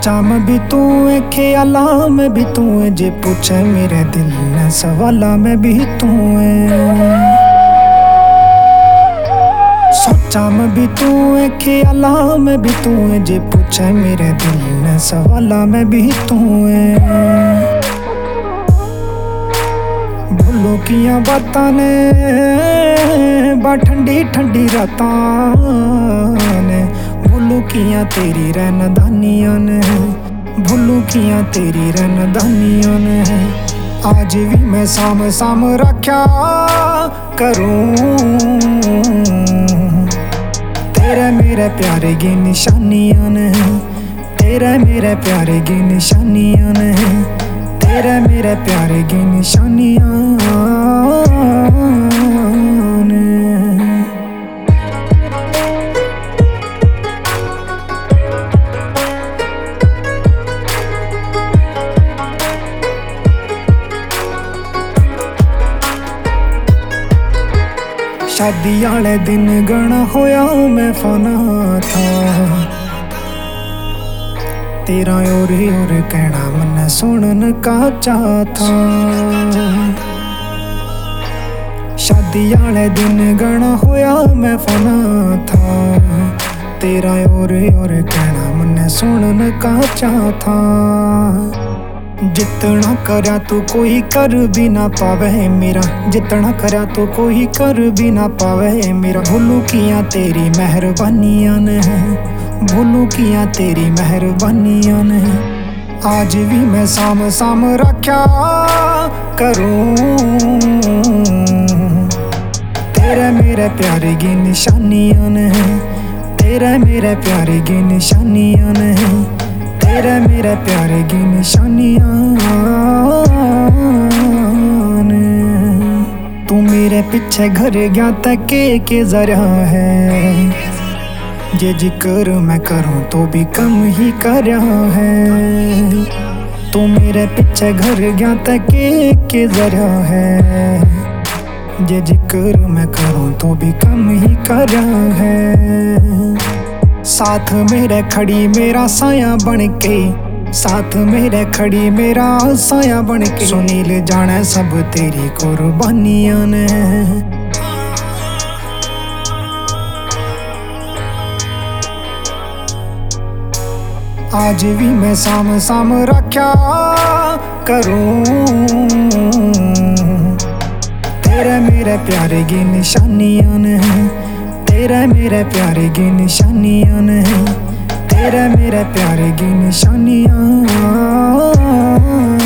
सोचा मैं भी तू है, ख्याला में भी तू है, जे पूछे मेरे दिल ने सवाला में भी तू है। सोचा मैं भी तू है, ख्याला में भी तू है, जे पूछे मेरे दिल ने सवाला में भी तू है। भूलो किया बातां ने बा ठंडी ठंडी रातां ने, भूलू किया तेरी रहनदानियां ने, भूलू किया तेरी रहनदानियां ने। आज भी मैं साम साम रख्या करूं तेरे मेरे प्यारे की निशानियां ने, तेरे मेरे प्यारे की निशानियां ने, तेरे मेरे प्यारे की निशानियां ने। शादी आले दिन गणा होया मैं फना था, तेरा और कहना मन सुनन का चाहता। शादी आले दिन गणा होया मैं फना था, तेरा और कहना मन सुनन का चाहता। जितना करया तू कोई कर भी ना पावे मेरा, जितना करया तू कोई कर भी ना पावे मेरा। भूलू किया तेरी मेहरबानियां ने, भूलू किया तेरी मेहरबानियां ने। आज भी मैं साम साम रख्या करूं तेरे मेरे प्यारे की निशानियां ने, तेरे मेरे प्यारे की निशानियां ने, तेरे मेरे प्यारे की निशानियां ने। तू मेरे पीछे घर गया तक के जरा है, जे जिक्र मैं करूं तो भी कम ही करया है। तू मेरे पीछे घर गया तक के जरा है, जे जिक्र मैं करूं तो भी कम ही करया है। साथ मेरे खड़ी मेरा साया बन के, साथ मेरे खड़ी मेरा साया बन के। सुनील जाने सब तेरी कुर्बानियां ने। आज भी मैं साम साम रख्या करूं तेरे मेरे प्यारे की निशानियां ने, तेरे मेरे प्यारे की निशानियां ने, तेरे मेरे प्यारे की निशानियां।